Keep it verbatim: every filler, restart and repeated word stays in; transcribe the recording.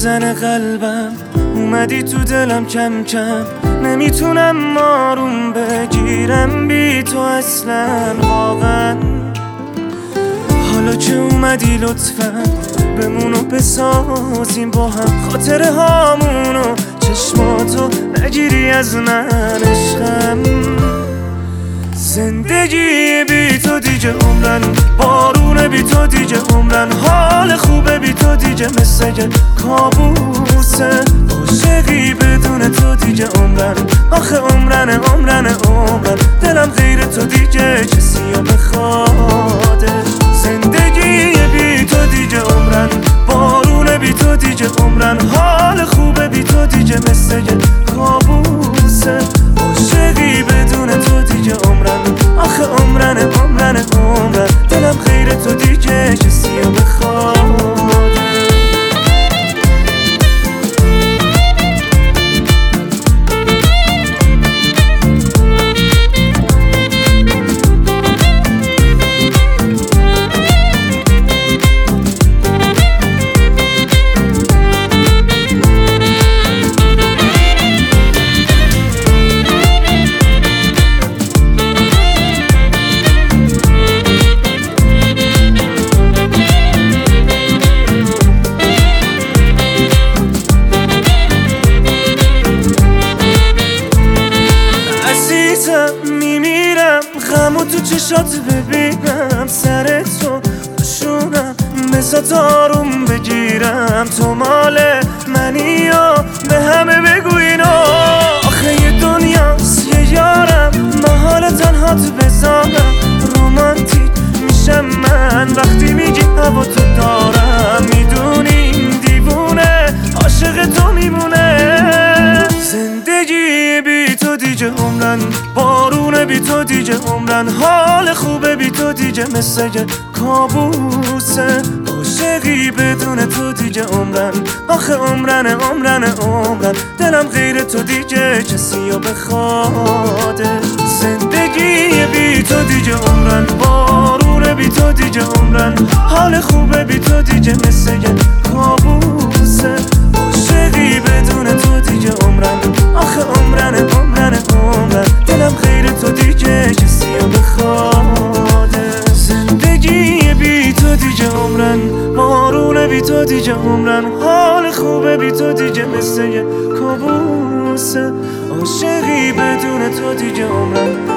میزنه قلبم، اومدی تو دلم کم کم، نمیتونم آروم بگیرم بی تو اصلا واقعا. حالا که اومدی لطفا بمونو بسازیم با هم خاطره هامونو، چشماتو نگیری از من عشقم. زندگی بی تو دیگه عمرن، بارون بی تو دیگه عمرن، حال خوبه بی تو دیگه مثل یه کابوسه، عاشقی بدون تو دیگه عمرن، آخه عمرن عمرن عمرن، دلم غیر تو دیگه کسی رو بخواده. زندگی بی تو دیگه عمرن، بارون بی تو دیگه عمرن، حال خوبه بی تو دیگه مثل یه کابوسه، عاشقی بدون تو دیگه عمرن، آخه عمرن عمرن عمرن، دلم غیر تو دیگه کسی رو بخواد. میمیرم غمو تو چشات ببینم، سر تو بشونم مثل آروم بگیرم، تو مال منی و به همه بگو اینو، آخه یه دنیاست یه یارم، محال تنهات بذارم، رومانتیک میشم من وقتی میگی هوا تو دارم، میدونی دیوونه عاشق تو میمونه. زندگی بی تو دیگه عمرن، بارون بی تو دیگه عمرن، حال خوبه بی تو دیگه مثل یه کابوسه، عاشقی بدون تو دیگه عمرن، آخه عمرن عمرن عمرن، دلم غیر تو دیگه کسی رو بخواده. زندگی بی تو دیگه عمرن، بارون بی تو دیگه عمرن، حال خوبه بی تو دیگه مثل یه کابوسه، عاشقی بدون تو دیگه عمرن، آخه عمرن عمرن عمرن، دلم غیر تو دیگه کسی رو بخواده. زندگی بی تو دیگه عمرن، بارون بی تو دیگه عمرن، حال خوبه بی تو دیگه مثل یه کابوسه، عاشقی بدون تو دیگه عمرن،